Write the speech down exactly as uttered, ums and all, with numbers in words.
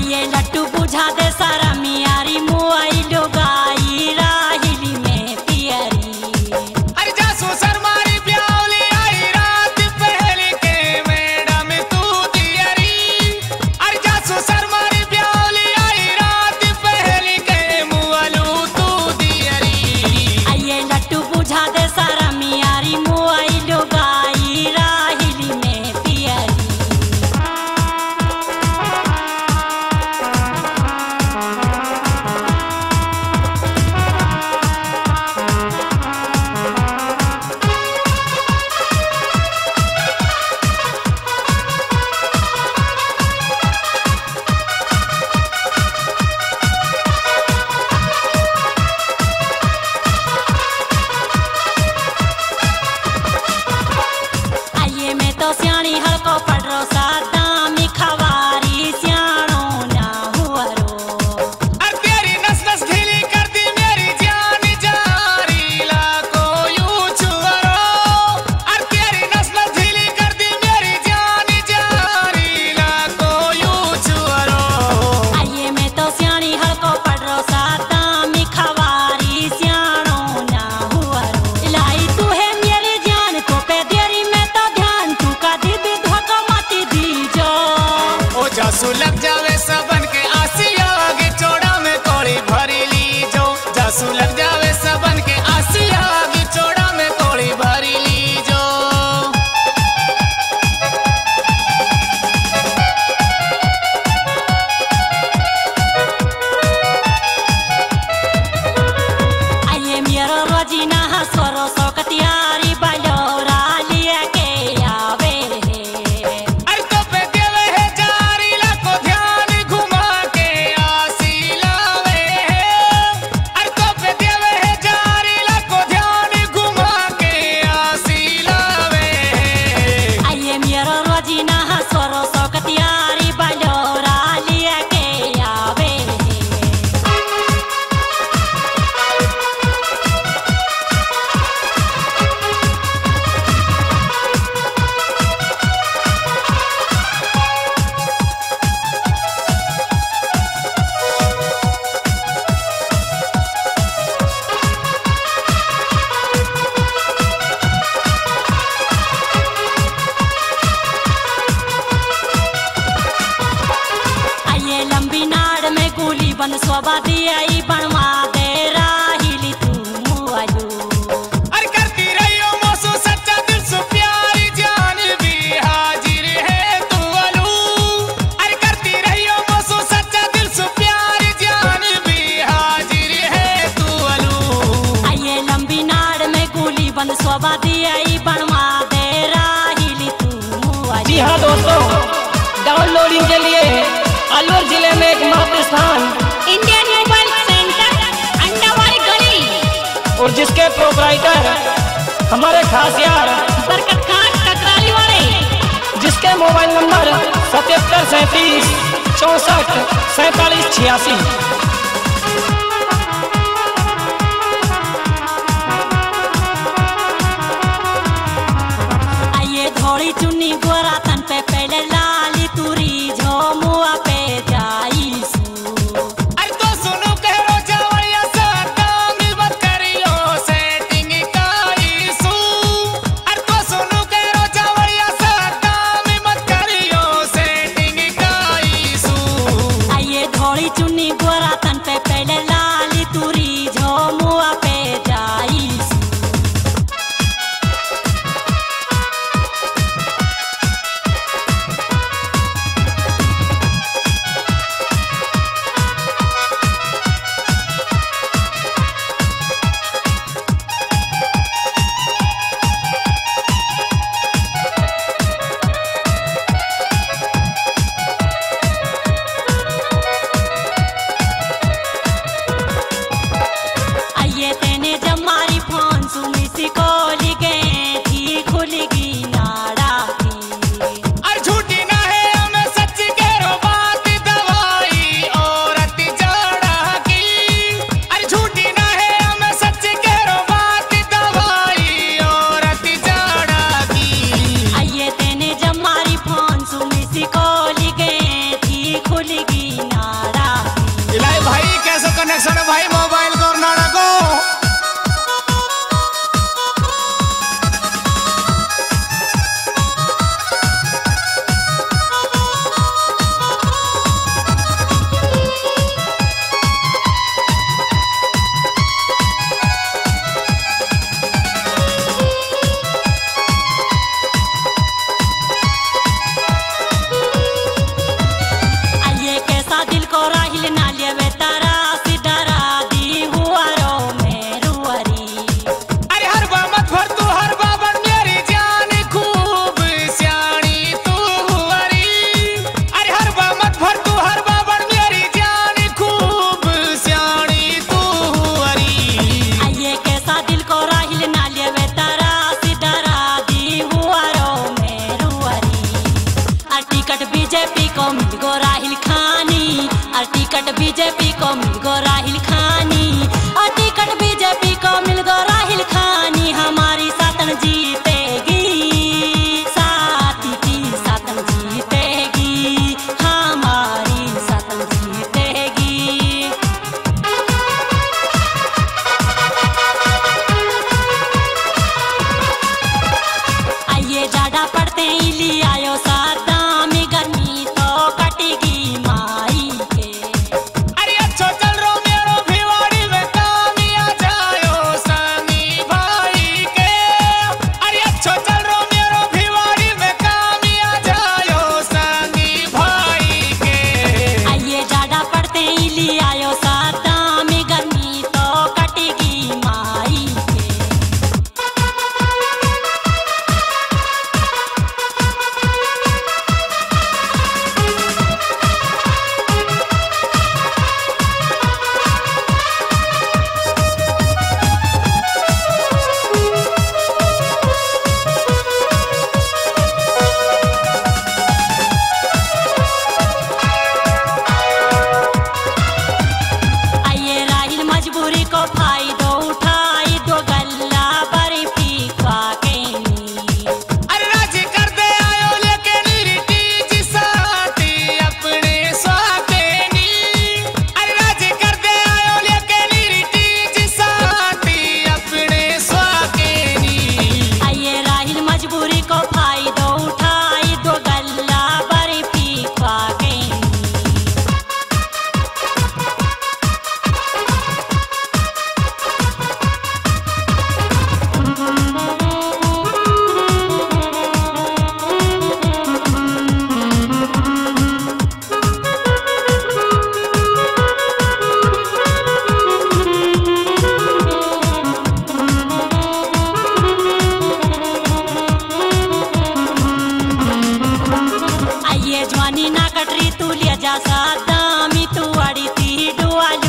आइए लट्टू बुझा दे सारा मियारी मुआई लोगाई राहिली में पियरी। अरे जासू सरमारी प्यावली आई रात पहले के मैडम तू दियरी। अरे जासू सरमारी प्यावली आई रात पहले के मुअलू तू दियरी। आइए लट्टू बुझा दे सारा मियारी मुआई लोगाई राहिली में पियरी। आइए मैं तो सियाणी हड़को पड़ रो सादा मिखवारी सियाणो ना हुअरो। अरे तेरी नस नस ढीली कर दी मेरी जान जारी लाको यूं छुअरो। अरे तेरी नस नस ढीली कर दी मेरी जान जारी लाको यूं छुअरो। आइए मैं तो सियाणी हड़को पड़ रो सादा मिखवारी सियाणो ना हुअरो। लाई तू है मेरी जान को पे देरी में तो ध्यान तू का दीदी धोखा माती दी जो। ओ जासू लग जावे सबन के आसिया आगे चौड़ा में कोड़ी भरी ली जो। जासू लग जावे सबन के आसिया आगे चौड़ा में कोड़ी भरी ली जो। आइए मेरा रोजीना हसरो सौकतियारी बलोरा लिया के आवे रे। अरे तो पे देवे है जारी लाको ध्यान घुमा के आसी लावे है। अरे तो पे देवे है जारी लाको ध्यान घुमा के आसी लावे है। आइए मेरा रोजीना हसरो सौकतियारी बलोरा लिया के आवे रे। आइए लंबी नाड़ में गोली बंद सोबा दियाई बनवा दे राहिली तू मुआयू। अरे करती रहियो मौसू सच्चा दिल से प्यारी जान भी हाजिर है तू अलू। अरे करती रहियो मौसू सच्चा दिल से प्यारी जान भी हाजिर है तू अलू। आइए लंबी नाड़ में गोली बंद सोबा दियाई बनवा दे राहिली तू मुआयू। जी हाँ दोस्तों, डाउनलोडिंग के लिए अलवर जिले में एक महत्व स्थान इंडियन मोबाइल सेंटर अंडावारी गली और जिसके प्रोपराइटर हमारे खास यार बरकत खान टकराली वाले, जिसके मोबाइल नंबर सतहत्तर सैंतीस चौंसठ सैंतालीस छियासी। आइए धोड़ी चुन्नी गोरा तन पे पहले लाली तुरी झो मुआ पे जाई सू। अरे तो सुनो कहो जावड़िया सा काम मत करियो सेटिंग काई सू। अरे तो सुनो कहो जावड़िया सा काम मत करियो सेटिंग काई सू। आइए धोड़ी चुन्नी गोरा तन पे पहले लाली तुरी झो मुआ पे जाई सू। नाड़ा इलाई भाई कैसे कनेक्शन है भाई मोबाइल को और नाड़ा को। आइए कैसा दिल को राहिल ना लेवे तारा सिडरा दी हुआ रो मेरुअरी अरे हर बामत भर तू हर बाबन मेरी जान खूब सियाणी तू हुआरी। अरे हर बामत भर तू हर बाबन मेरी जान खूब सियाणी तू हुआरी। आइए कैसा दिल को राहिल ना लेवे तारा सिडरा दी हुआ रो मेरुअरी आ टिकट बीजेपी को मिल गो राहिल खानी आ टिकट बीजेपी को मिल गो राहिल खानी आ टिकट बीजेपी को मिल गो राहिल खानी हमारी सातन जीतेगी साथी की सातन जीतेगी हमारी सातन जीतेगी। आइए ज्यादा पड़ते ही ले आयो सादा में गर्मी तो कटेगी माई के अरे अच्छो चल रो मेरो भिवाड़ी में कामी आ जायो संगी भाई के। अरे अच्छो चल रो मेरो भिवाड़ी में कामी आ जायो संगी भाई के। आइए ज्यादा पड़ते ही ले आयो सादा में गर्मी तो कटेगी माई के। आइए राहिल मजबूरी को फायदो उठाई दो गल्ला बर्फी खा के नी अरे राजी कर दे आयो लेके नीरी जी साथी अपने स्वाकेनी। अरे राजी कर दे आयो लेके नीरी जी साथी अपने स्वाकेनी। आइए राहिल मजबूरी को फायदो उठाई दो गल्ला बर्फी खा के नी आइए जवानी ना कटरी तू ले जा सादा मी तू अड़ी थी डुआ